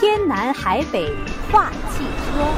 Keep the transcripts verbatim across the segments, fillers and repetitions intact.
天南海北话汽车。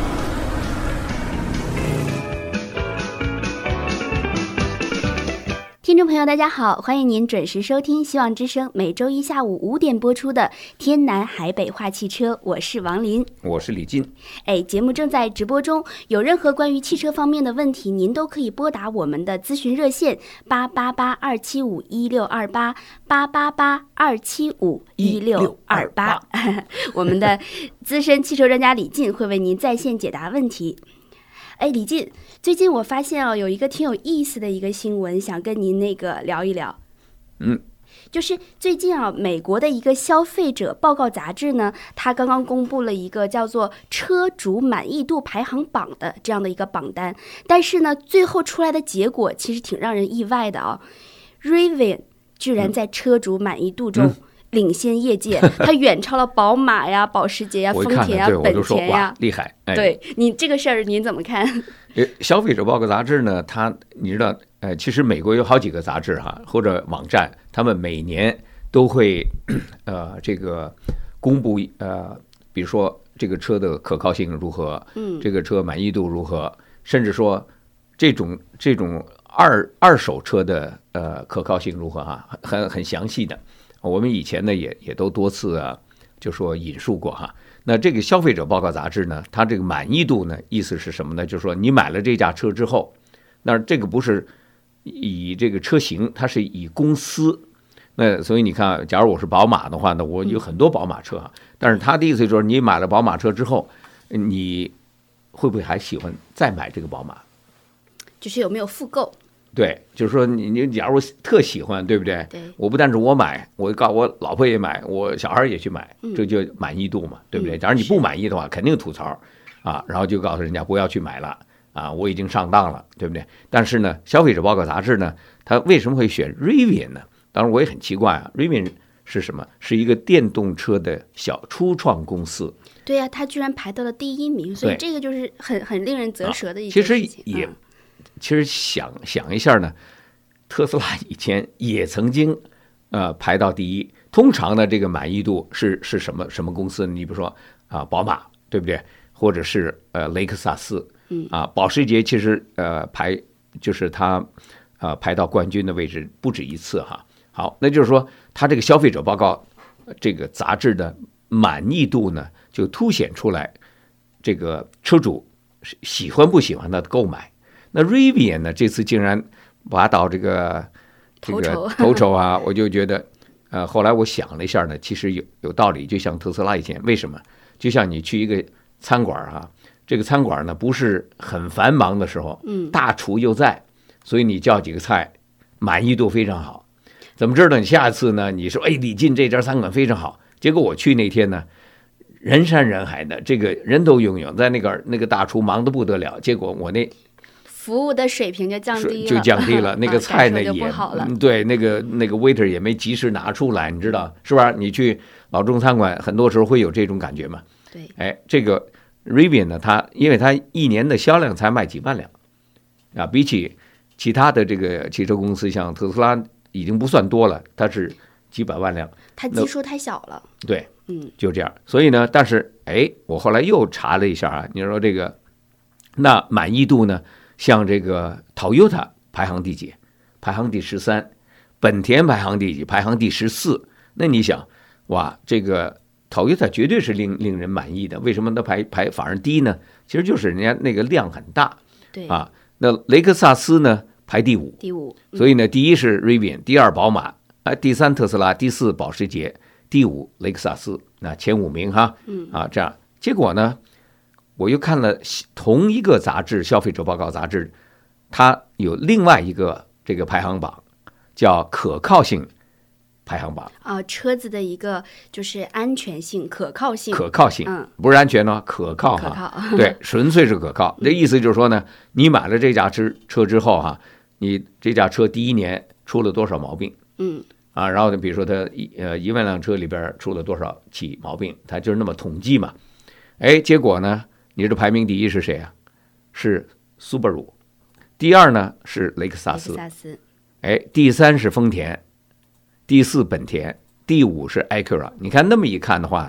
听众朋友大家好，欢迎您准时收听希望之声每周一下午五点播出的天南海北话汽车，我是王林， 我是李进。 哎，节目正在直播中，有任何关于汽车方面的问题，您都可以拨打我们的咨询热线八八八二七五一六二八八八八二七五一六二八，我们的资深汽车专家李进会为您在线解答问题。哎，李进，最近我发现哦，有一个挺有意思的一个新闻，想跟您那个聊一聊。 嗯， 就是最近啊，美国的一个消费者报告杂志呢，它刚刚公布了一个叫做车主满意度排行榜的这样的一个榜单，但是呢，最后出来的结果其实挺让人意外的啊。Rivian 居然在车主满意度中、嗯领先业界，它远超了宝马呀、保时捷呀、丰田呀、本田呀， 厉害！哎、 对你这个事儿您怎么看？ 消费者报告杂志呢，它你知道，呃，其实美国有好几个杂志哈或者网站，他们每年都会呃这个公布呃，比如说这个车的可靠性如何，嗯，这个车满意度如何，甚至说这种这种二二手车的呃可靠性如何哈，很很详细的。我们以前呢也也都多次啊，就说引述过哈。那这个消费者报告杂志呢，它这个满意度呢，意思是什么呢？就是说你买了这架车之后，那这个不是以这个车型，它是以公司。那所以你看，假如我是宝马的话呢，我有很多宝马车啊。但是他的意思就是，你买了宝马车之后，你会不会还喜欢再买这个宝马？ 就是有没有复购？ 对，就是说你你假如特喜欢，对不对？ 对， 我不但是我买，我告我老婆也买，我小孩也去买，这就满意度嘛，对不对？假如你不满意的话，肯定吐槽啊，然后就告诉人家不要去买了啊，我已经上当了，对不对？但是呢，消费者报告杂志呢，它为什么会选 Rivian 呢？当然我也很奇怪啊 ，Rivian 是什么？是一个电动车的小初创公司。 对呀、啊，它居然排到了第一名，所以这个就是很很令人啧舌的一件事情。 其实也。嗯其实想想一下呢，特斯拉以前也曾经呃排到第一。通常呢，这个满意度是是什么什么公司呢？你比如说啊，宝马，对不对？或者是呃雷克萨斯，嗯啊，保时捷其实呃排就是它呃排到冠军的位置不止一次哈。好，那就是说它这个消费者报告这个杂志的满意度呢，就凸显出来这个车主喜欢不喜欢它的购买。那 Rivian 呢？这次竟然拔到这个这个头筹啊！我就觉得，呃，后来我想了一下呢，其实有有道理。就像特斯拉以前，为什么？就像你去一个餐馆啊，这个餐馆呢不是很繁忙的时候，嗯，大厨又在，所以你叫几个菜，满意度非常好。怎么知道你下次呢？你说，哎，李进这家餐馆非常好，结果我去那天呢，人山人海的，这个人都拥有，在那个那个大厨忙得不得了，结果我那。 服务的水平就降低了， 就降低了。那个菜呢、 啊、 也不好了， 对，那个那个 waiter 也没及时拿出来，你知道是吧？你去老中餐馆，很多时候会有这种感觉嘛。 对， 哎，这个 Rivian 呢，它因为它一年的销量才卖几万辆啊，比起其他的这个汽车公司，像特斯拉已经不算多了，它是几百万辆， 它基数太小了。 对，嗯，就这样。所以呢，但是哎，我后来又查了一下啊，你说这个那满意度呢？像这个 Toyota 排行第几？排行第十三，本田排行第几？排行第十四。那你想，哇，这个 Toyota 绝对是令令人满意的。为什么它排排反而低呢？其实就是人家那个量很大， 对啊。那雷克萨斯呢排第五， 第五。 嗯、所以呢，第一是 Rivian， 第二宝马，啊，第三特斯拉，第四保时捷，第五雷克萨斯。那前五名哈，嗯啊，这样结果呢？我又看了同一个杂志《消费者报告》杂志，它有另外一个这个排行榜，叫可靠性排行榜啊，车子的一个就是安全性、可靠性、 可靠性，嗯，不是安全呢，可靠哈， 可靠， 对，纯粹是可靠。这意思就是说呢，你买了这架车车之后哈，你这架车第一年出了多少毛病，嗯，啊，然后比如说它一呃一万辆车里边出了多少起毛病，它就是那么统计嘛，哎，结果呢？你这排名第一是谁啊？是苏巴鲁，第二呢是雷克萨斯， 雷克萨斯， 哎，第三是丰田，第四本田，第五是 Acura。你看那么一看的话，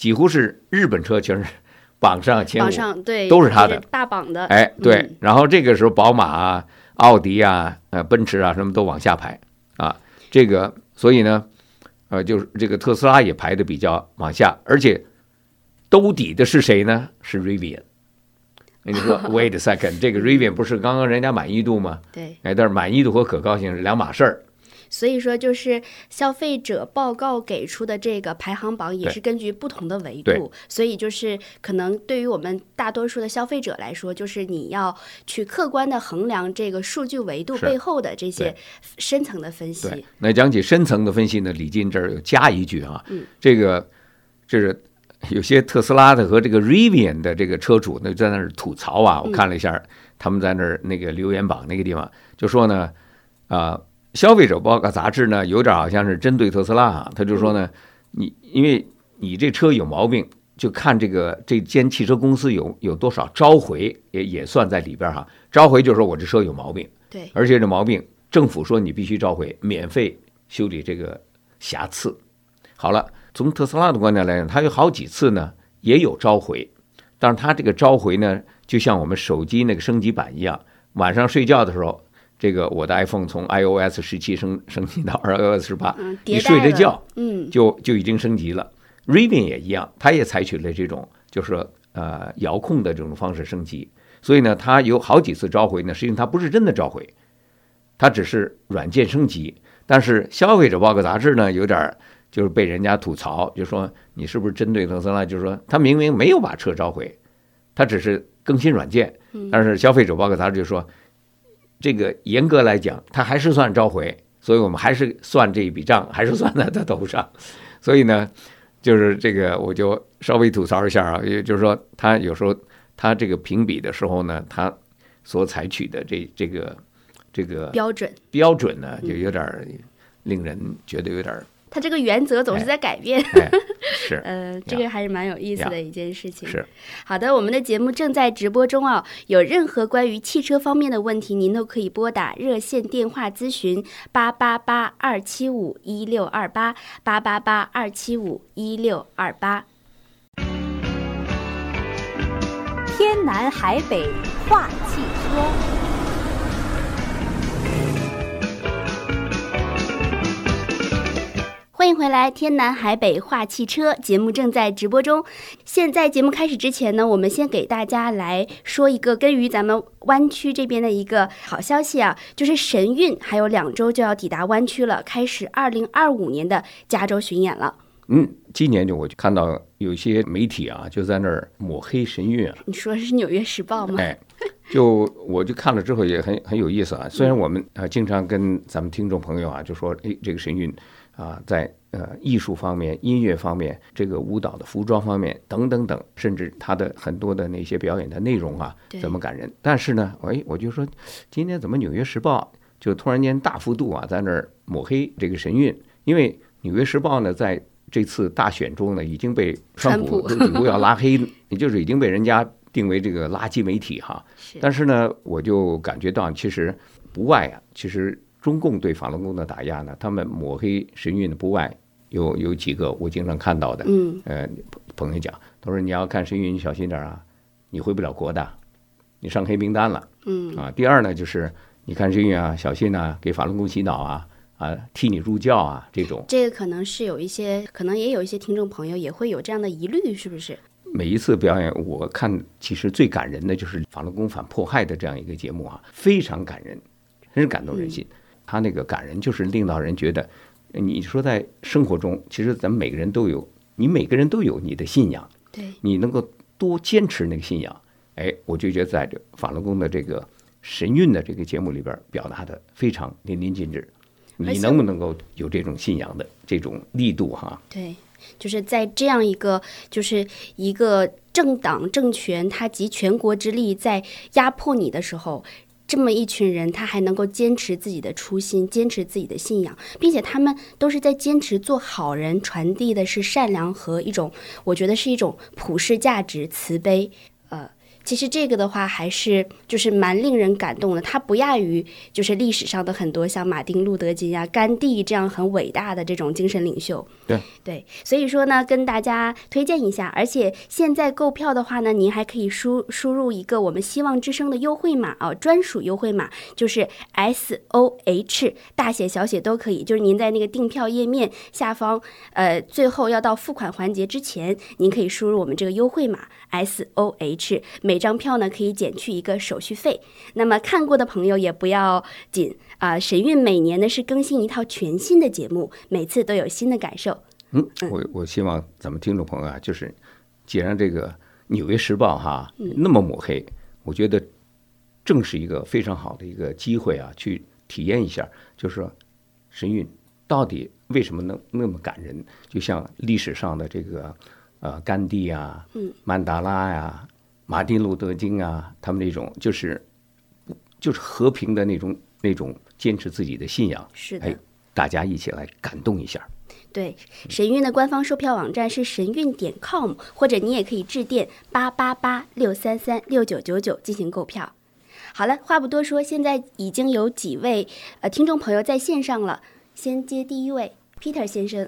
几乎是日本车全是榜上前五， 榜上对都是他的大榜的。 哎，对、 嗯。 然后这个时候宝马啊、奥迪啊、呃奔驰啊什么都往下排啊，这个所以呢，呃，就是这个特斯拉也排的比较往下，而且兜底的是谁呢？是 Rivian。你说 wait a second， 这个 Rivian 不是刚刚人家满意度吗？ 对， 哎，但是满意度和可靠性是两码事儿。 所以说，就是消费者报告给出的这个排行榜也是根据不同的维度，所以就是可能对于我们大多数的消费者来说，就是你要去客观的衡量这个数据维度背后的这些深层的分析。 对，那讲起深层的分析呢，李金这儿有加一句啊， 嗯、 这个这是。有些特斯拉的和这个 Rivian 的这个车主呢，在那儿吐槽啊。我看了一下，他们在那儿那个留言榜那个地方，就说呢，啊、呃，消费者报告杂志呢，有点好像是针对特斯拉啊。他就说呢，你因为你这车有毛病，就看这个这间汽车公司有有多少召回，也也算在里边哈。召回就是说我这车有毛病， 对， 而且这毛病政府说你必须召回，免费修理这个瑕疵。好了。从特斯拉的观点来讲，它有好几次呢也有召回，但是它这个召回呢，就像我们手机那个升级版一样，晚上睡觉的时候，这个我的 iPhone 从 iOS 十七升升级到 iOS 十八，你睡着觉， 嗯， 就就已经升级了。Rivian 也一样，它也采取了这种就是呃遥控的这种方式升级，所以呢，它有好几次召回呢，实际上它不是真的召回，它只是软件升级。但是消费者报告杂志呢，有点。就是被人家吐槽，就说你是不是针对特斯拉？就是说他明明没有把车召回，他只是更新软件。但是消费者报告杂志就说，这个严格来讲，他还是算召回，所以我们还是算这一笔账，还是算在他头上。所以呢，就是这个我就稍微吐槽一下啊，也就是说他有时候他这个评比的时候呢，他所采取的这这个这个标准标准呢，就有点令人觉得有点。 它这个原则总是在改变， 哎哎、是， 呃，这个还是蛮有意思的一件事情。 是， 好的，我们的节目正在直播中啊，有任何关于汽车方面的问题，您都可以拨打热线电话咨询八八八二七五一六二八八八八二七五一六二八。 天南海北话汽车。 欢迎回来，天南海北话汽车节目正在直播中。现在节目开始之前呢，我们先给大家来说一个跟于咱们湾区这边的一个好消息啊，就是神韵还有两周就要抵达湾区了，开始二零二五年的加州巡演了。 嗯，今年就我就看到有些媒体啊，就在那儿抹黑神韵啊。 你说是《纽约时报》吗？ 哎，就我就看了之后也很很有意思啊。虽然我们啊经常跟咱们听众朋友啊就说，哎，这个神韵啊，在呃艺术方面、音乐方面、这个舞蹈的服装方面等等等，甚至他的很多的那些表演的内容啊，怎么感人。但是呢，哎，我就说今天怎么《纽约时报》就突然间大幅度啊在那儿抹黑这个神韵？因为《纽约时报》呢在这次大选中呢，已经被川普几乎要拉黑，也就是已经被人家定为这个垃圾媒体哈。但是呢，我就感觉到其实不外啊，其实中共对法轮功的打压呢，他们抹黑神韵的不外有有几个我经常看到的， 嗯， 呃，朋友讲，他说你要看神韵，你小心点啊，你回不了国的，你上黑名单了， 嗯啊。第二呢，就是你看神韵啊，小心啊，给法轮功洗脑啊。啊，替你入教啊，这种这个可能是有一些，可能也有一些听众朋友也会有这样的疑虑，是不是？ 每一次表演，我看其实最感人的就是法轮功反迫害的这样一个节目啊，非常感人，真是感动人心。嗯、他那个感人就是令到人觉得，你说在生活中，其实咱们每个人都有，你每个人都有你的信仰， 对， 你能够多坚持那个信仰，哎，我就觉得在这法轮功的这个神韵的这个节目里边表达的非常淋漓尽致。你能不能够有这种信仰的这种力度哈？ 对，就是在这样一个就是一个政党政权，它集全国之力在压迫你的时候，这么一群人，他还能够坚持自己的初心，坚持自己的信仰，并且他们都是在坚持做好人，传递的是善良和一种，我觉得是一种普世价值、慈悲。呃， 其实这个的话还是就是蛮令人感动的，它不亚于就是历史上的很多像马丁路德金啊、甘地这样很伟大的这种精神领袖。 对对，所以说呢，跟大家推荐一下。而且现在购票的话呢，您还可以输输入一个我们希望之声的优惠码哦，专属优惠码就是 S O H， 大写小写都可以。就是您在那个订票页面下方，呃，最后要到付款环节之前，您可以输入我们这个优惠码 S O H。每张票呢可以减去一个手续费。那么看过的朋友也不要紧啊、呃，神韵每年呢是更新一套全新的节目，每次都有新的感受。 嗯，我我希望咱们听众朋友啊，就是既然这个《纽约时报》哈那么抹黑，我觉得正是一个非常好的一个机会啊，去体验一下，就是说神韵到底为什么能那么感人？就像历史上的这个呃甘地啊、曼达拉呀、啊。马丁路德金啊，他们那种就是就是和平的那种那种坚持自己的信仰， 是的， 哎，大家一起来感动一下。 对，神韵的官方售票网站是神韵点 com， 或者你也可以致电八八八六三三六九九九进行购票。好了，话不多说，现在已经有几位呃听众朋友在线上了，先接第一位 Peter 先生。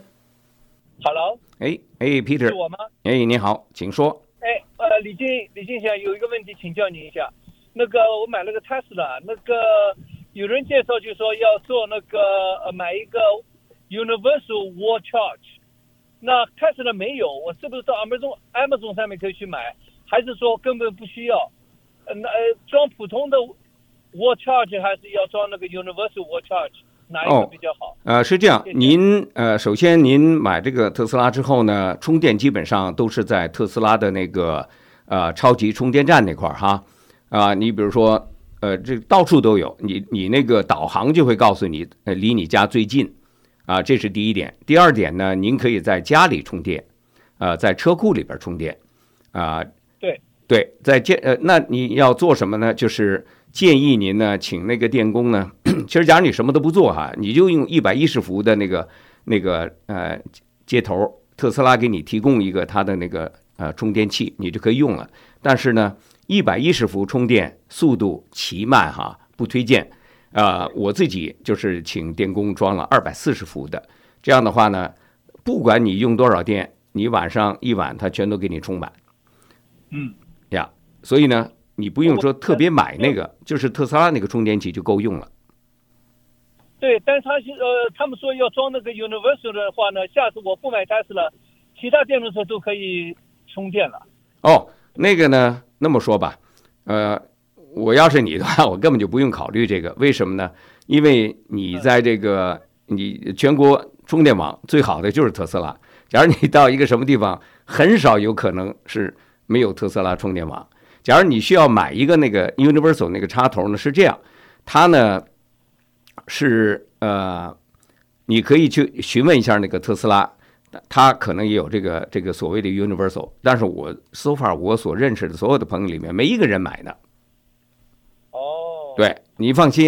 Hello， 哎哎 ，Peter， 是我吗？ 哎，你好，请说。 哎，呃，李静，李静先生有一个问题请教您一下。那个我买了个 Tesla， 那个有人介绍就说要做那个呃买一个 Universal Wall Charge， 那 Tesla 没有，我是不是到 Amazon Amazon 上面可以去买，还是说根本不需要？呃，那呃装普通的 Wall Charge 还是要装那个 Universal Wall Charge？哪一个比较好？ 哦、呃，是这样，您呃，首先您买这个特斯拉之后呢，充电基本上都是在特斯拉的那个呃超级充电站那块儿哈啊、呃，你比如说呃，这到处都有，你你那个导航就会告诉你呃离你家最近啊、呃，这是第一点。第二点呢，您可以在家里充电，呃，在车库里边充电啊、呃。 对对，在建呃，那你要做什么呢？就是建议您呢，请那个电工呢。其实，假如你什么都不做哈，你就用一百一十伏的那个那个呃接头，特斯拉给你提供一个它的那个呃充电器，你就可以用了。但是呢，一百一十伏充电速度奇慢哈，不推荐。呃，我自己就是请电工装了二百四十伏的，这样的话呢，不管你用多少电，你晚上一晚它全都给你充满。 嗯， 呀，所以呢。你不用说特别买那个，就是特斯拉那个充电器就够用了。 对，但是他呃，他们说要装那个 Universal 的话呢，下次我不买 Tesla， 其他电动车都可以充电了。 哦，那个呢，那么说吧，呃，我要是你的话，我根本就不用考虑这个。为什么呢？因为你在这个你全国充电网最好的就是特斯拉。假如你到一个什么地方，很少有可能是没有特斯拉充电网。假如你需要买一个那个 Universal 那个插头呢，是这样，它呢是呃，你可以去询问一下那个特斯拉，它可能也有这个这个所谓的 Universal， 但是我 so far 我所认识的所有的朋友里面没一个人买的。 哦， 对，你放心。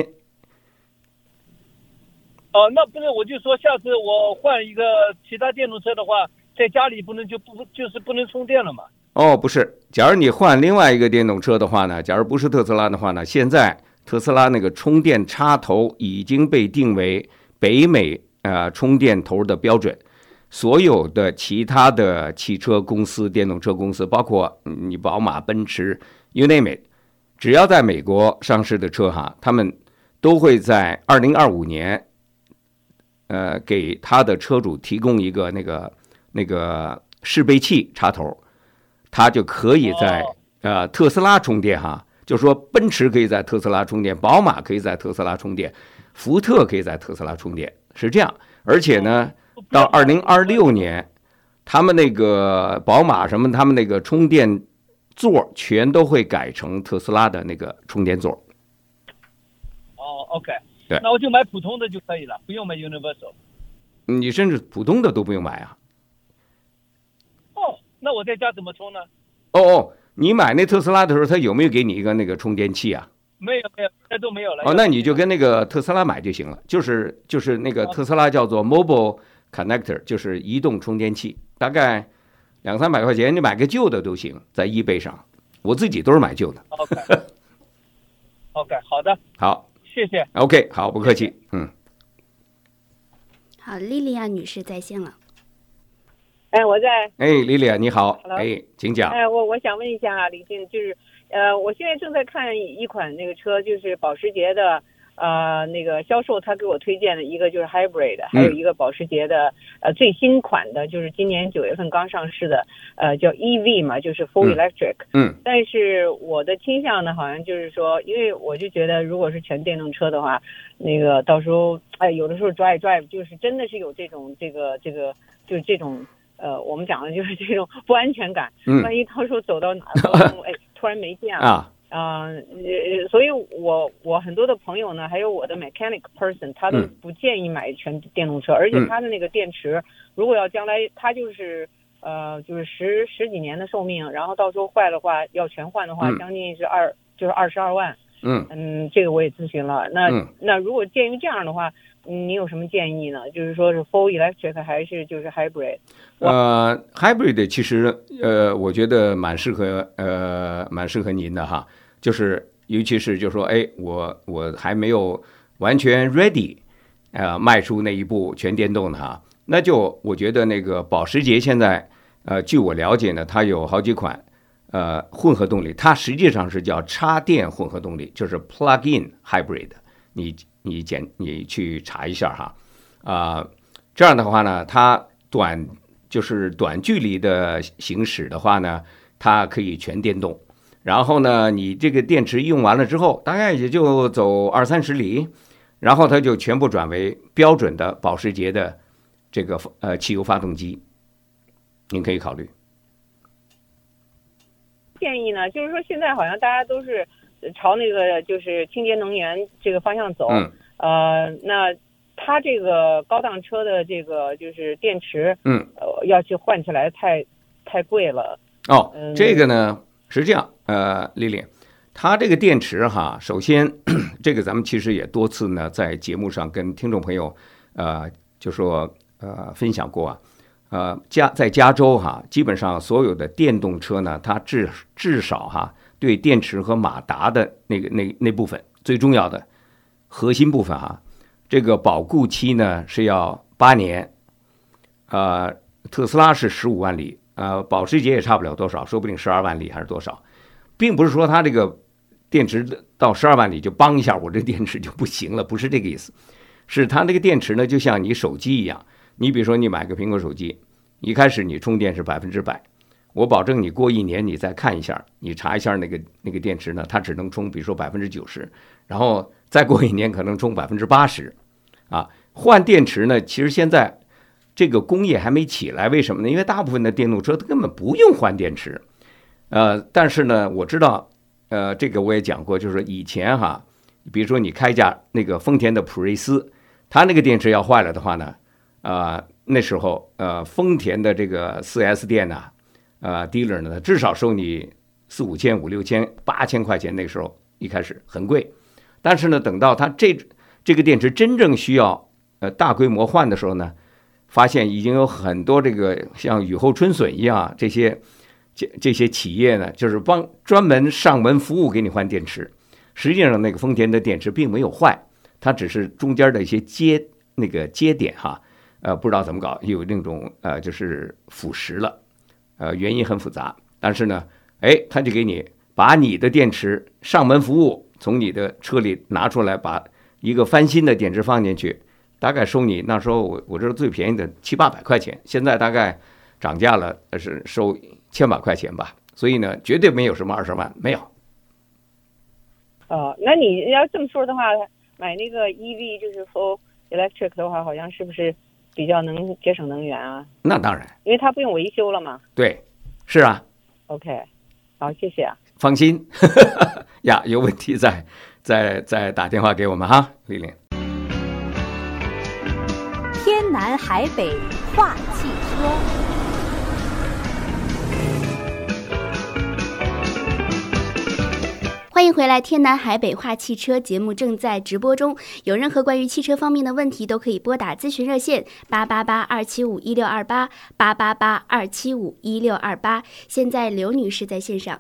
哦，那不是，我就说下次我换一个其他电动车的话，在家里不能就不就是不能充电了嘛？ 哦，不是，假如你换另外一个电动车的话呢，假如不是特斯拉的话呢，现在特斯拉那个充电插头已经被定为北美呃充电头的标准，所有的其他的汽车公司、电动车公司，包括你宝马、奔驰 ，you name it， 只要在美国上市的车哈，他们都会在二零二五年，呃，给他的车主提供一个那个那个适备器插头。它就可以在呃特斯拉充电哈，就是说奔驰可以在特斯拉充电，宝马可以在特斯拉充电，福特可以在特斯拉充电，是这样。而且呢，到二零二六年，他们那个宝马什么，他们那个充电座全都会改成特斯拉的那个充电座。 哦 ，OK， 对， 那我就买普通的就可以了，不用买 Universal。 你甚至普通的都不用买啊。 那我在家怎么充呢？ 哦哦，你买那特斯拉的时候，他有没有给你一个那个充电器啊？ 没有没有，现在都没有了。 哦，那你就跟那个特斯拉买就行了，就是就是那个特斯拉叫做 Mobile Connector， 就是移动充电器，大概两三百块钱，你买个旧的都行，在eBay上。 我自己都是买旧的。 OK OK， 好的， 好， 谢谢。 OK， 好，不客气。嗯， 好，莉莉亚女士在线了。 哎，我在。 哎，莉莉亚你好。 Hello 哎，请讲。 哎，我我想问一下李静，就是呃，我现在正在看一款那个车，就是保时捷的。呃，那个销售他给我推荐的一个就是 hybrid， 还有一个保时捷的、嗯、呃最新款的，就是今年九月份刚上市的，呃叫 E V 嘛，就是 full electric。 嗯。 但是我的倾向呢，好像就是说，因为我就觉得，如果是全电动车的话，那个到时候哎，有的时候 drive drive 就是真的是有这种这个这个就是这种呃，我们讲的就是这种不安全感。 嗯。 万一到时候走到哪儿，哎，突然没电了。 啊。 啊、呃，所以我我很多的朋友呢，还有我的 mechanic person， 他都不建议买全电动车，嗯、而且他的那个电池，如果要将来他就是呃就是十十几年的寿命，然后到时候坏的话要全换的话， 嗯、 将近是二就是二十二万。 嗯嗯，这个我也咨询了。那、 嗯、 那如果鉴于这样的话，你有什么建议呢？就是说是 full electric 还是就是 hybrid？ 呃 ，hybrid 其实呃，我觉得蛮适合呃蛮适合您的哈。就是尤其是就说，哎，我我还没有完全 ready， 呃，迈出那一步全电动的哈，那就我觉得那个保时捷现在，呃，据我了解呢，它有好几款呃混合动力，它实际上是叫插电混合动力，就是 plug-in hybrid， 你你简你去查一下哈，啊、呃，这样的话呢，它短就是短距离的行驶的话呢，它可以全电动。然后呢，你这个电池用完了之后，大概也就走二三十里，然后它就全部转为标准的保时捷的这个呃汽油发动机，您可以考虑。 建议呢，就是说现在好像大家都是朝那个就是清洁能源这个方向走， 嗯、 呃，那它这个高档车的这个就是电池， 嗯， 呃，要去换起来太太贵了。 哦， 嗯、 这个呢。是这样，呃，丽丽，它这个电池哈，首先这个咱们其实也多次呢在节目上跟听众朋友，呃，就说呃分享过啊，呃，加在加州哈，基本上所有的电动车呢，它至至少哈对电池和马达的那个那那部分最重要的核心部分哈，这个保固期呢是要八年，呃，特斯拉是十五万里。呃，保时捷也差不了多少，说不定十二万里还是多少，并不是说它这个电池到十二万里就邦一下，我这电池就不行了，不是这个意思，是它那个电池呢，就像你手机一样，你比如说你买个苹果手机，一开始你充电是百分之百，我保证你过一年你再看一下，你查一下那个那个电池呢，它只能充比如说百分之九十，然后再过一年可能充百分之八十，啊，换电池呢，其实现在。这个工业还没起来，为什么呢？因为大部分的电动车它根本不用换电池，呃，但是呢，我知道，呃，这个我也讲过，就是以前哈，比如说你开架那个丰田的普锐斯，它那个电池要坏了的话呢，啊、呃，那时候呃，丰田的这个 四 S 店呢，呃 ，dealer 呢，至少收你四五千、五六千、八千块钱，那个时候一开始很贵，但是呢，等到它这这个电池真正需要呃大规模换的时候呢。发现已经有很多这个像雨后春笋一样这些这这些企业呢，就是帮专门上门服务给你换电池。实际上那个丰田的电池并没有坏，它只是中间的一些接那个接点哈，呃不知道怎么搞，有那种呃就是腐蚀了，呃原因很复杂。但是呢，哎，他就给你把你的电池上门服务，从你的车里拿出来，把一个翻新的电池放进去。大概收你那时候我我这是最便宜的七八百块钱，现在大概涨价了是收千把块钱吧，所以呢绝对没有什么二十万没有。 哦，那你要这么说的话，买那个 E V 就是 full electric 的话，好像是不是比较能节省能源啊？ 那当然， 因为它不用维修了嘛。 对，是啊。 OK， 好，谢谢啊。 放心呀，有问题再再再打电话给我们哈，丽玲。 天南海北话汽车。 欢迎回来，天南海北话汽车节目正在直播中。有任何关于汽车方面的问题，都可以拨打咨询热线八八八二七五一六二八八八八二七五一六二八。现在刘女士在线上。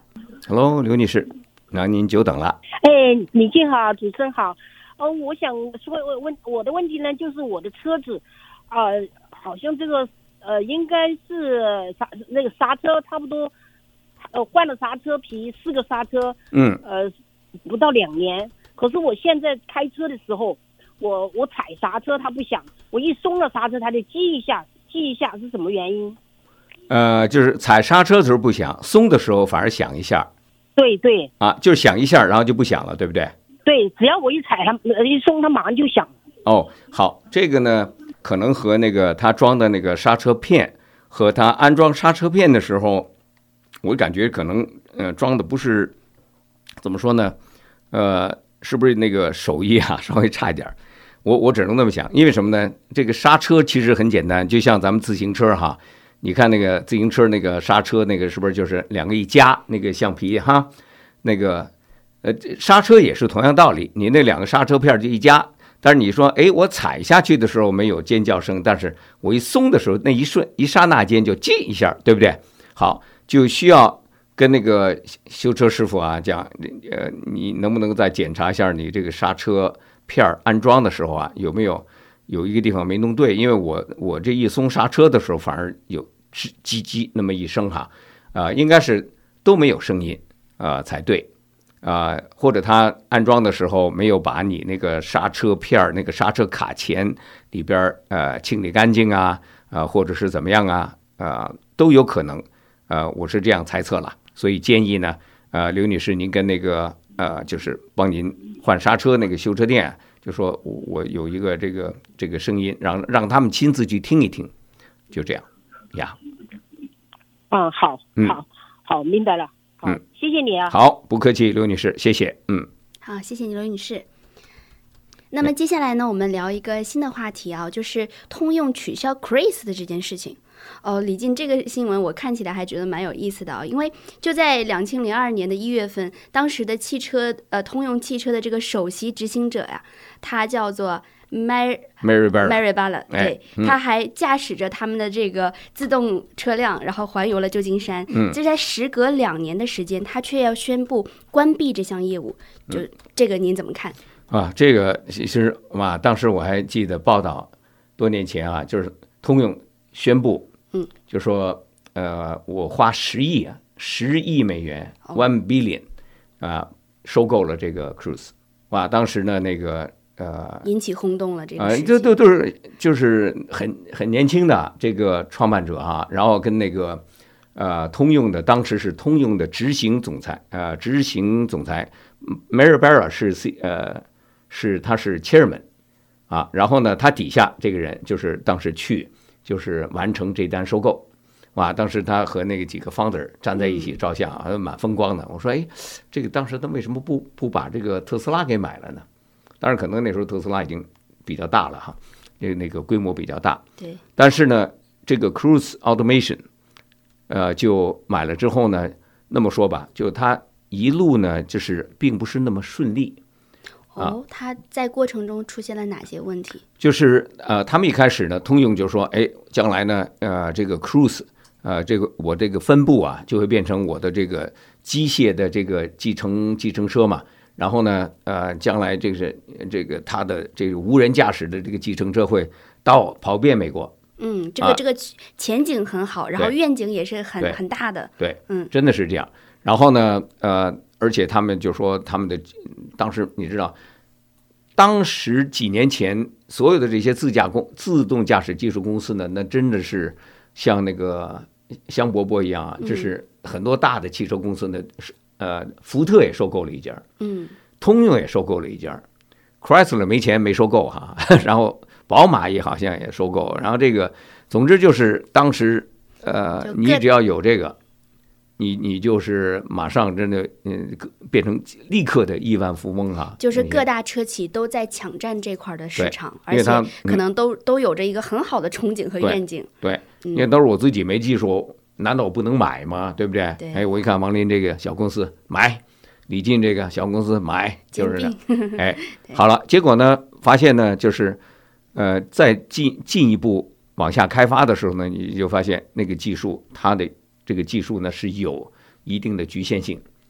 Hello， 刘女士，那您久等了。 哎，李静好，主持人好。呃，我想说问我的问题呢，就是我的车子，啊、呃，好像这个呃，应该是刹那个刹车差不多，呃，换了刹车皮，四个刹车， 嗯， 呃，不到两年。可是我现在开车的时候，我我踩刹车它不响，我一松了刹车它就击一下，击一下是什么原因？ 呃，就是踩刹车的时候不响，松的时候反而响一下。 对对。 啊，就是响一下，然后就不响了，对不对？ 对，只要我一踩它，一松它马上就响。 哦，好，这个呢，可能和那个他装的那个刹车片和他安装刹车片的时候，我感觉可能呃装的不是怎么说呢？呃，是不是那个手艺啊稍微差一点？我我只能那么想，因为什么呢？这个刹车其实很简单，就像咱们自行车哈，你看那个自行车那个刹车那个是不是就是两个一夹那个橡皮哈，那个。呃，刹车也是同样道理，你那两个刹车片就一夹，但是你说，哎，我踩下去的时候没有尖叫声，但是我一松的时候，那一瞬一刹那间就击一下，对不对？好，就需要跟那个修车师傅啊讲，呃，你能不能再检查一下你这个刹车片安装的时候啊，有没有有一个地方没弄对？因为我我这一松刹车的时候，反而有吱叽叽那么一声哈，啊、呃，应该是都没有声音啊、呃、才对。啊、呃，或者他安装的时候没有把你那个刹车片那个刹车卡钳里边呃清理干净啊，呃，或者是怎么样啊，呃，都有可能。呃，我是这样猜测了，所以建议呢，呃，刘女士，您跟那个呃，就是帮您换刹车那个修车店，就说我有一个这个这个声音，让让他们亲自去听一听，就这样呀。 嗯，好， 嗯、 好，好，明白了。好， 嗯， 谢谢你啊。 好，不客气，刘女士，谢谢。嗯， 好，谢谢你，刘女士。那么接下来呢，我们聊一个新的话题啊，就是通用取消 Cruise 的这件事情。哦，李静，这个新闻我看起来还觉得蛮有意思的啊，因为就在两千零二年的一月份，当时的汽车呃通用汽车的这个首席执行者呀，他叫做 Mary Barra， 对、嗯，他还驾驶着他们的这个自动车辆，然后环游了旧金山。嗯，就在时隔两年的时间，他却要宣布关闭这项业务，就这个您怎么看？ 啊，这个其实嘛，当时我还记得报道，多年前啊，就是通用宣布， 嗯，就说呃，我花十亿啊，十亿美元 ，one billion 啊，收购了这个 Cruise， 哇，当时呢那个呃， 引起轰动了这个事情， 啊，这都都是就是很很年轻的这个创办者啊，然后跟那个呃通用的当时是通用的执行总裁，呃，执行总裁 Mary Barra 是 C 呃。是他是 chairman 啊，然后呢，他底下这个人就是当时去就是完成这单收购，哇，当时他和那个几个 founder 站在一起照相啊，蛮风光的。我说，哎，这个当时他为什么不不把这个特斯拉给买了呢？当然，可能那时候特斯拉已经比较大了哈，那那个规模比较大。 对。但是呢，这个 Cruise Automation， 呃，就买了之后呢，那么说吧，就他一路呢，就是并不是那么顺利。 哦，他在过程中出现了哪些问题？ 就是呃，他们一开始呢，通用就说，哎，将来呢，呃，这个 Cruise， 呃，这个我这个分部啊，就会变成我的这个机械的这个计程计程车嘛。然后呢，呃，将来这个是这个它的这个无人驾驶的这个计程车会到跑遍美国。 嗯，这个、啊、这个前景很好，然后愿景也是很很大的。 对， 嗯， 真的是这样。然后呢，呃。而且他们就说，他们的当时你知道，当时几年前所有的这些自驾公自动驾驶技术公司呢，那真的是像那个香饽饽一样啊，这是很多大的汽车公司呢，呃，福特也收购了一家， 嗯， 通用也收购了一家 ，Chrysler 没钱没收购哈，然后宝马也好像也收购，然后这个总之就是当时呃，你只要有这个。你你就是马上真的嗯变成立刻的亿万富翁啊！ 就是各大车企都在抢占这块的市场，而且可能都、嗯、都有着一个很好的憧憬和愿景。 对，对嗯、因为都是我自己没技术，难道我不能买吗？对不对？ 对哎，我一看王林这个小公司买，李进这个小公司买，就是的。哎，好了，结果呢，发现呢，就是呃，在进进一步往下开发的时候呢，你就发现那个技术它的。这个技术呢是有一定的局限性，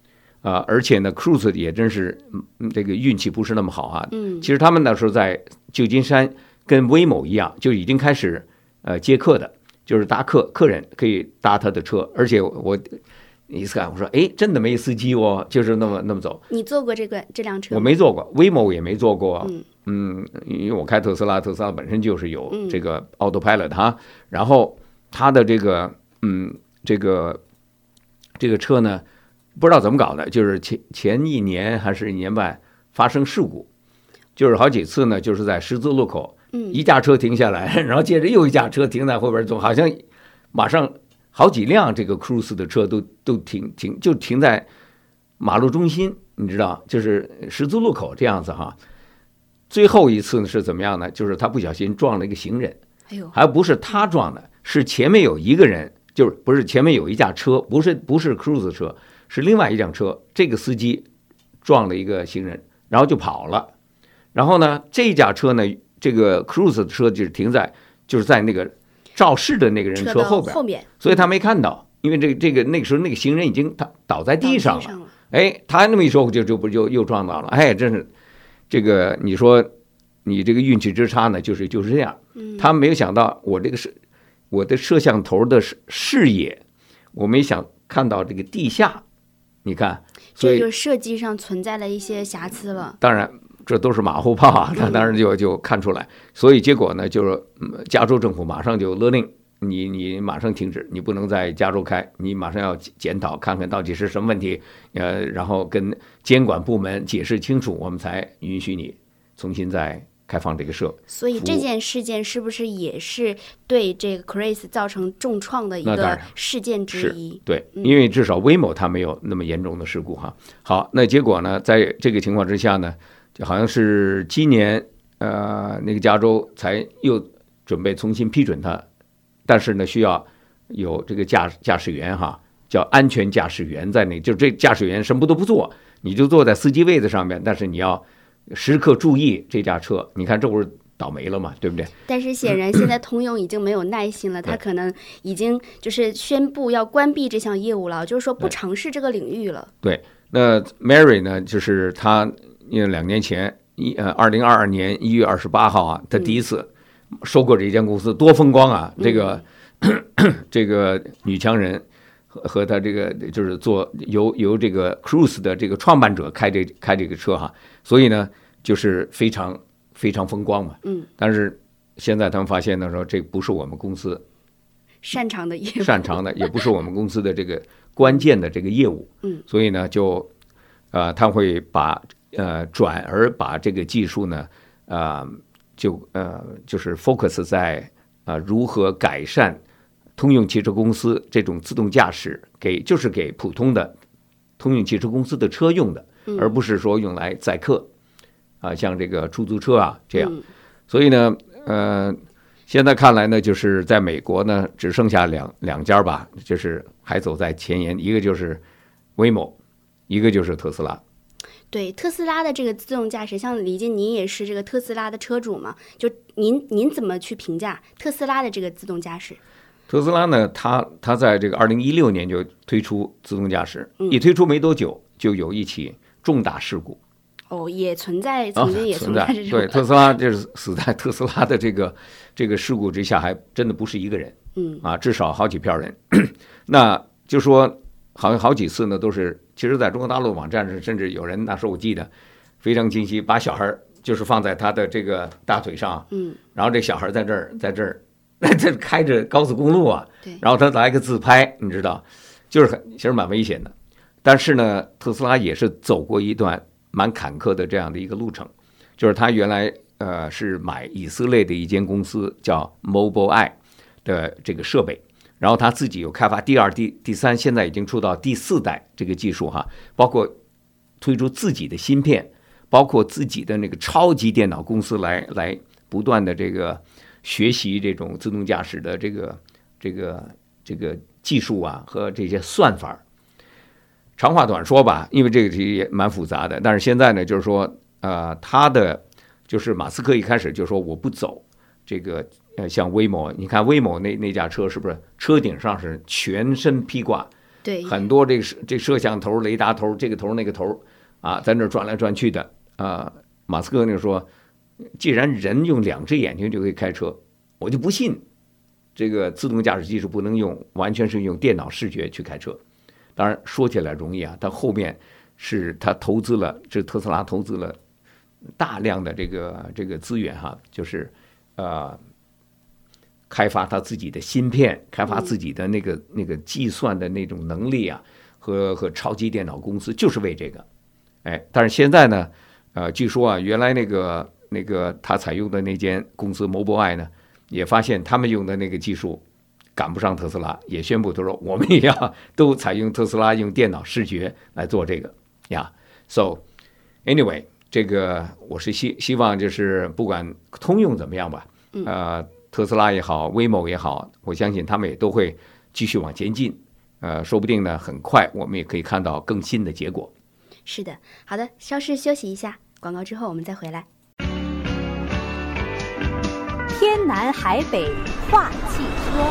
呃，而且呢 Cruise 也真是嗯这个运气不是那么好啊。 嗯， 其实他们那时候在旧金山跟威某一样，就已经开始呃接客的，就是搭客客人可以搭他的车，而且我一次看我说，哎，真的没司机哦，就是那么那么走。 你坐过这个这辆车吗？ 我没坐过，威某也没坐过。 嗯嗯，因为我开特斯拉，特斯拉本身就是有这个 Autopilot 哈，然后它的这个嗯这个这个车呢，不知道怎么搞的，就是前前一年还是一年半发生事故，就是好几次呢，就是在十字路口， 嗯一架车停下来，然后接着又一架车停在后边，总好像马上好几辆这个 Cruise 的车都都停停就停在马路中心，你知道，就是十字路口这样子哈。最后一次呢是怎么样呢？就是他不小心撞了一个行人， 哎呦， 还不是他撞的，是前面有一个人，就是不是前面有一架车，不是不是 Cruise 车，是另外一辆车，这个司机撞了一个行人，然后就跑了。然后呢，这架车呢，这个 Cruise 的车就是停在就是在那个肇事的那个人车后边， 后面， 所以他没看到，因为这个这个那个时候那个行人已经倒倒在地上了。 了哎，他那么一说，就就不就又撞到了。哎，真是这个，你说你这个运气之差呢，就是就是这样。他没有想到我这个是我的摄像头的视视野，我没想看到这个地下，你看，所以这就设计上存在了一些瑕疵了。 当然这都是马后炮啊，他当然就就看出来。所以结果呢，就是加州政府马上就勒令。你你马上停止，你不能在加州开，你马上要检讨看看到底是什么问题，呃，然后跟监管部门解释清楚，我们才允许你重新再开放这个社。 所以这件事件是不是也是对这个 Chris 造成重创的一个那当然事件之一？ 对，因为至少威某他没有那么严重的事故哈。好，那结果呢，在这个情况之下呢，就好像是今年呃那个加州才又准备重新批准他。但是呢，需要有这个驾驾驶员哈，叫安全驾驶员在那，就这驾驶员什么都不做，你就坐在司机位子上面，但是你要时刻注意这架车。你看这不是倒霉了嘛，对不对？ 但是显然现在通用已经没有耐心了，他可能已经就是宣布要关闭这项业务了，就是说不尝试这个领域了。 对，那 Mary 呢，就是他因为两年前一呃二零二二年一月二十八号啊，他第一次。收购这一家公司多风光啊！这个、嗯、这个女强人和和他这个就是做由由这个 Cruise 的这个创办者开这开这个车哈，所以呢就是非常非常风光嘛。 嗯。 但是现在他们发现的时候，这不是我们公司擅长的业务， 擅长的也不是我们公司的这个关键的这个业务。 嗯。 所以呢，就呃他会把呃转而把这个技术呢啊。呃就呃，就是 focus 在啊、呃、如何改善通用汽车公司这种自动驾驶，给就是给普通的通用汽车公司的车用的，而不是说用来载客啊、呃，像这个出租车啊这样。所以呢，呃，现在看来呢，就是在美国呢，只剩下两两家吧，就是还走在前沿，一个就是威某，一个就是特斯拉。 对特斯拉的这个自动驾驶，像李静，您也是这个特斯拉的车主嘛？就您您怎么去评价特斯拉的这个自动驾驶？ 特斯拉呢，它它在这个二零一六年就推出自动驾驶， 嗯、 一推出没多久就有一起重大事故。 哦，也存在，曾经也存在。 在这种、 对，特斯拉就是死在特斯拉的这个这个事故之下，还真的不是一个人， 嗯啊，至少好几票人。那就说好像好几次呢，都是。其实在中国大陆网站上，甚至有人那时候我记得非常清晰，把小孩就是放在他的这个大腿上， 嗯， 然后这小孩在这儿，在这儿，这开着高速公路啊， 对， 然后他来个自拍，你知道，就是很其实蛮危险的。但是呢，特斯拉也是走过一段蛮坎坷的这样的一个路程，就是他原来呃是买以色列的一间公司叫 Mobileye 的这个设备。然后他自己有开发第二、第第三，现在已经出到第四代这个技术哈，包括推出自己的芯片，包括自己的那个超级电脑公司来来不断的这个学习这种自动驾驶的这个这个这个技术啊和这些算法。长话短说吧，因为这个题也蛮复杂的，但是现在呢，就是说呃，他的就是马斯克一开始就说我不走这个。呃，像威某，你看威某那那架车是不是车顶上是全身披挂， 对， 很多这个这摄像头、雷达头，这个头那个头啊，在那儿转来转去的啊。马斯克那说，既然人用两只眼睛就可以开车，我就不信这个自动驾驶技术不能用，完全是用电脑视觉去开车。当然说起来容易啊，但后面是他投资了，这特斯拉投资了大量的这个这个资源哈，就是呃。开发他自己的芯片，开发自己的那个那个计算的那种能力啊，和和超级电脑公司就是为这个，哎，但是现在呢，呃，据说啊，原来那个那个他采用的那间公司 Mobileye 呢，也发现他们用的那个技术赶不上特斯拉，也宣布他说我们也要都采用特斯拉用电脑视觉来做这个呀。So anyway， 这个我是希希望就是不管通用怎么样吧，呃。特斯拉也好，威某也好，我相信他们也都会继续往前进。呃，说不定呢，很快我们也可以看到更新的结果。 是的，好的，稍事休息一下，广告之后我们再回来。 天南海北话汽车。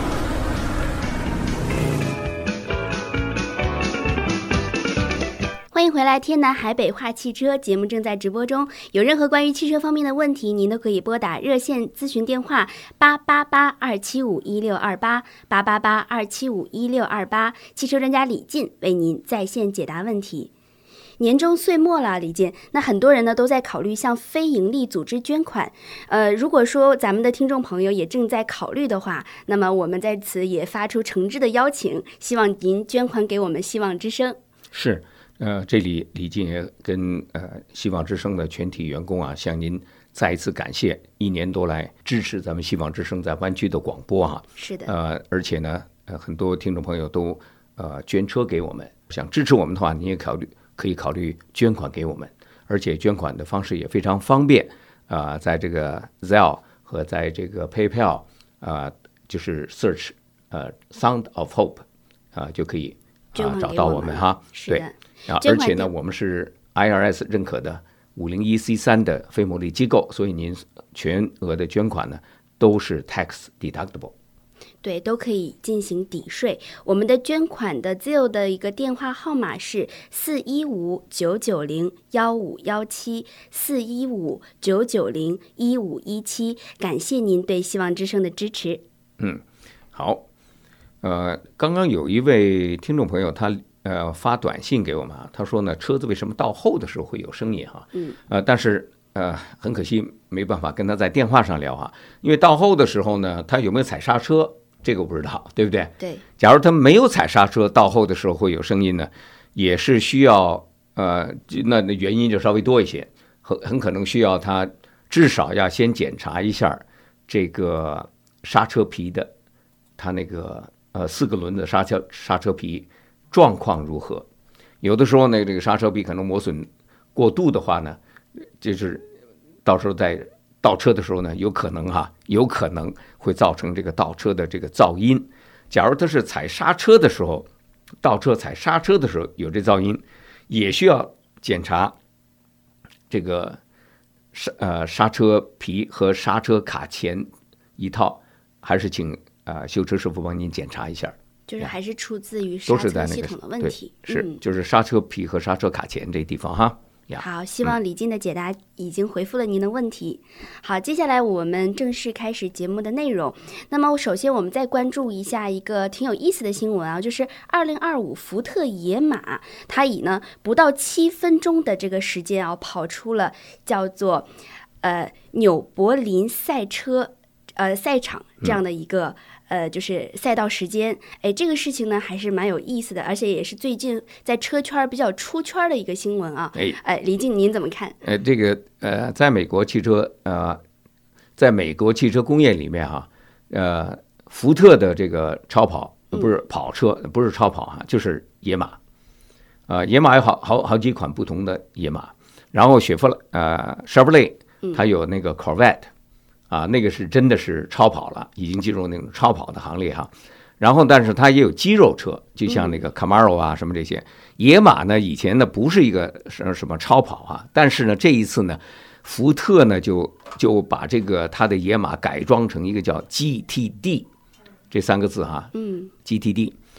欢迎回来，天南海北话汽车节目正在直播中。有任何关于汽车方面的问题，您都可以拨打热线咨询电话八八八二七五一六二八八八八二七五一六二八，汽车专家李进为您在线解答问题。年终岁末了，李进，那很多人呢都在考虑向非营利组织捐款。呃，如果说咱们的听众朋友也正在考虑的话，那么我们在此也发出诚挚的邀请，希望您捐款给我们希望之声。 是。呃，这里李进也跟呃希望之声的全体员工啊，向您再一次感谢一年多来支持咱们希望之声在湾区的广播哈、啊。 是的。 呃，而且呢，呃，很多听众朋友都呃捐车给我们，想支持我们的话，你也考虑可以考虑捐款给我们，而且捐款的方式也非常方便啊、呃，在这个 Zelle 和在这个 PayPal 啊、呃，就是 Search 呃 Sound of Hope 啊、呃、就可以啊找到我们哈。 是的。 啊，而且呢，我们是 I R S 认可的五零一 C 三的非牟利机构，所以您全额的捐款呢都是 tax deductible。 对，都可以进行抵税。我们的捐款的自由的一个电话号码是四一五九九零幺五幺七四一五九九零一五一七。感谢您对希望之声的支持。 嗯，好。呃，刚刚有一位听众朋友他。呃，发短信给我们啊，他说呢，车子为什么倒后的时候会有声音哈？嗯，呃，但是呃，很可惜没办法跟他在电话上聊啊，因为倒后的时候呢，他有没有踩刹车，这个我不知道，对不对？ 对。 假如他没有踩刹车，倒后的时候会有声音呢，也是需要呃，那那原因就稍微多一些，很很可能需要他至少要先检查一下这个刹车皮的，他那个呃四个轮的刹车刹车皮。状况如何？有的时候呢，这个刹车皮可能磨损过度的话呢，就是到时候在倒车的时候呢，有可能哈、啊，有可能会造成这个倒车的这个噪音。假如它是踩刹车的时候，倒车踩刹车的时候有这噪音，也需要检查这个刹呃刹车皮和刹车卡钳一套，还是请啊、呃、修车师傅帮您检查一下。 就是还是出自于刹车系统的问题， 是就是刹车皮和刹车卡钳这地方哈。 好，希望李进的解答已经回复了您的问题。好，接下来我们正式开始节目的内容。那么首先我们再关注一下一个挺有意思的新闻啊，就是二零二五福特野马，它以呢不到七分钟的这个时间啊，跑出了叫做呃纽柏林赛车呃赛场这样的一个、嗯。呃，就是赛道时间，哎，这个事情呢还是蛮有意思的，而且也是最近在车圈比较出圈的一个新闻啊。哎，哎，李进您怎么看？ 呃，这个呃，在美国汽车呃，在美国汽车工业里面哈、啊，呃，福特的这个超跑不是跑车，嗯、不是超跑哈、啊，就是野马。呃，野马有好好好几款不同的野马，然后雪佛呃 Chevrolet 它有那个 Corvette。啊，那个是真的是超跑了，已经进入那种超跑的行列哈。然后，但是它也有肌肉车，就像那个 Camaro 啊什么这些。野马呢，以前呢不是一个什什么超跑啊，但是呢这一次呢，福特呢就就把这个它的野马改装成一个叫 G T D 这三个字哈，嗯 ，G T D。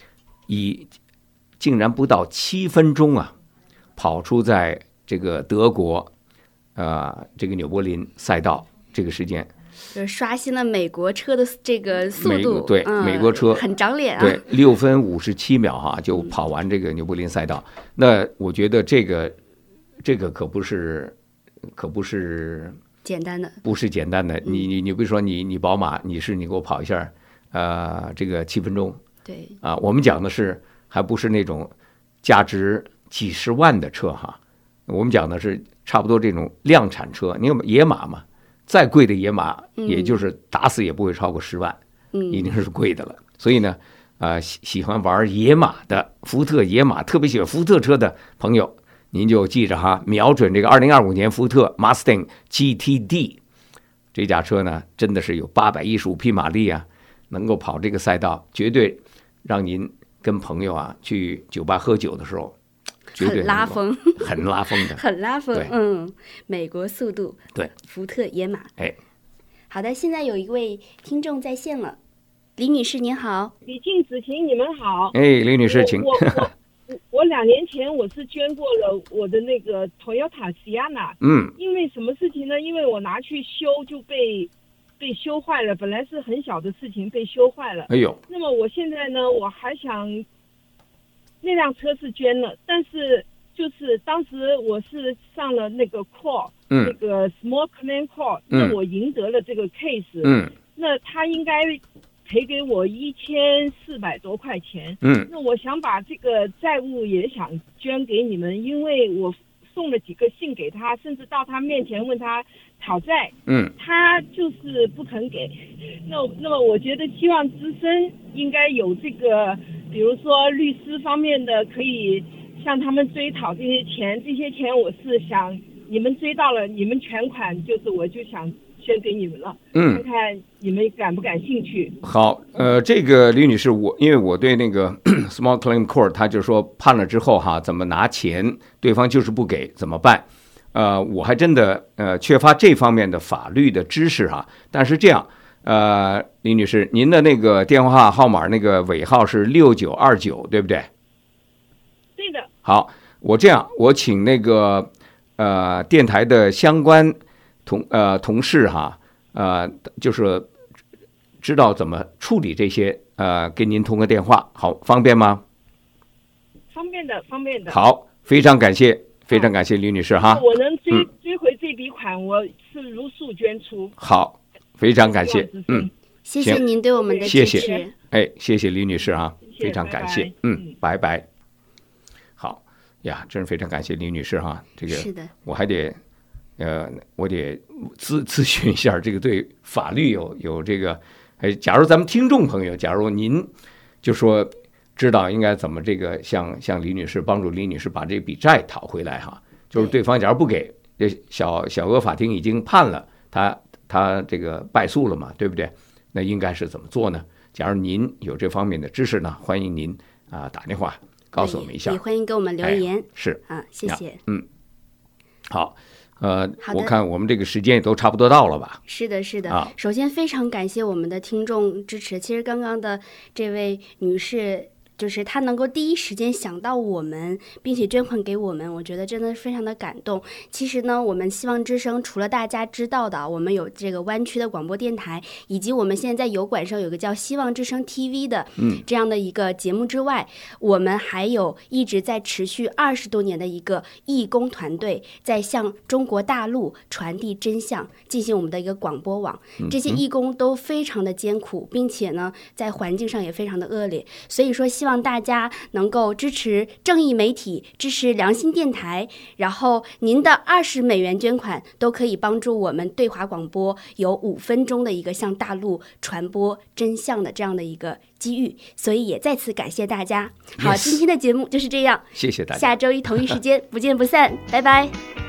以竟然不到七分钟啊，跑出在这个德国，呃，这个纽柏林赛道这个时间， 就是刷新了美国车的这个速度， 对， 嗯、 美国车很长脸啊， 对，六分五十七秒哈、啊、就跑完这个纽柏林赛道。嗯、那我觉得这个这个可不是可不是简单的， 不是简单的。你你你比如说你你宝马，你是你给我跑一下，呃，这个七分钟， 对啊，我们讲的是还不是那种价值几十万的车哈，我们讲的是差不多这种量产车。你有野马嘛？再贵的野马，也就是打死也不会超过十万， 嗯， 一定是贵的了。所以呢，啊、呃，喜喜欢玩野马的福特野马，特别喜欢福特车的朋友，您就记着哈，瞄准这个二零二五年福特 Mustang G T D 这架车呢，真的是有八百一十五匹马力啊，能够跑这个赛道，绝对让您跟朋友啊去酒吧喝酒的时候。绝对很拉风， 很拉风的， 很拉风。嗯，美国速度， 对， 福特野马。 哎， 好的，现在有一位听众在线了，李女士您好。 李静、子晴，你们好。 哎，李女士，请。 我我我我两年前我是捐过了我的那个 Toyota Sienna， 嗯， 因为什么事情呢？因为我拿去修就被被修坏了，本来是很小的事情被修坏了。 哎呦， 那么我现在呢，我还想。那辆车是捐了，但是就是当时我是上了那个 call，、嗯、那个 small claim call，、嗯、那我赢得了这个 case， 嗯， 那他应该赔给我一千四百多块钱， 嗯， 那我想把这个债务也想捐给你们，因为我送了几个信给他，甚至到他面前问他讨债， 嗯， 他就是不肯给。那那么我觉得希望之声应该有这个。比如说律师方面的，可以向他们追讨这些钱，这些钱我是想你们追到了，你们全款就是我就想捐给你们了， 嗯， 看看你们感不感兴趣。 好，呃，这个李女士，我因为我对那个 small claim court， 他就说判了之后哈，怎么拿钱，对方就是不给，怎么办？呃，我还真的呃缺乏这方面的法律的知识哈，但是这样。呃，李女士，您的那个电话号码那个尾号是六九二九，对不对？ 对的。 好，我这样，我请那个呃电台的相关同呃同事哈，呃，就是知道怎么处理这些，呃，跟您通个电话，好，方便吗？ 方便的，方便的。 好，非常感谢，非常感谢李女士哈。 我能追、 嗯、 追回这笔款，我是如数捐出。 好。非常感谢，嗯， 谢谢您对我们的支持。 谢谢，哎，谢谢李女士啊，非常感谢， 拜拜嗯，拜拜。好呀，真是非常感谢李女士哈，这个是的， 我还得，呃，我得咨咨询一下，这个对法律有有这个，哎，假如咱们听众朋友，假如您就说知道应该怎么这个向向李女士帮助李女士把这笔债讨回来哈，就是对方假如不给，这小小额法庭已经判了他。他这个败诉了嘛，对不对？那应该是怎么做呢？假如您有这方面的知识呢，欢迎您啊、呃、打电话告诉我们一下， 也欢迎给我们留言。 哎、是啊，谢谢。 嗯，好，呃，我看我们这个时间也都差不多到了吧？ 是的，是的。 啊、 首先非常感谢我们的听众支持。其实刚刚的这位女士。就是他能够第一时间想到我们，并且捐款给我们，我觉得真的非常的感动。其实呢，我们希望之声除了大家知道的，我们有这个湾区的广播电台，以及我们现在在油管上有个叫希望之声 T V 的这样的一个节目之外，嗯、我们还有一直在持续二十多年的一个义工团队，在向中国大陆传递真相，进行我们的一个广播网。这些义工都非常的艰苦，并且呢，在环境上也非常的恶劣，所以说希望。希望大家能够支持正义媒体，支持良心电台，然后您的二十美元捐款都可以帮助我们对华广播有五分钟的一个向大陆传播真相的这样的一个机遇，所以也再次感谢大家。好， yes. 今天的节目就是这样， 谢谢大家， 下周一同一时间不见不散，拜拜。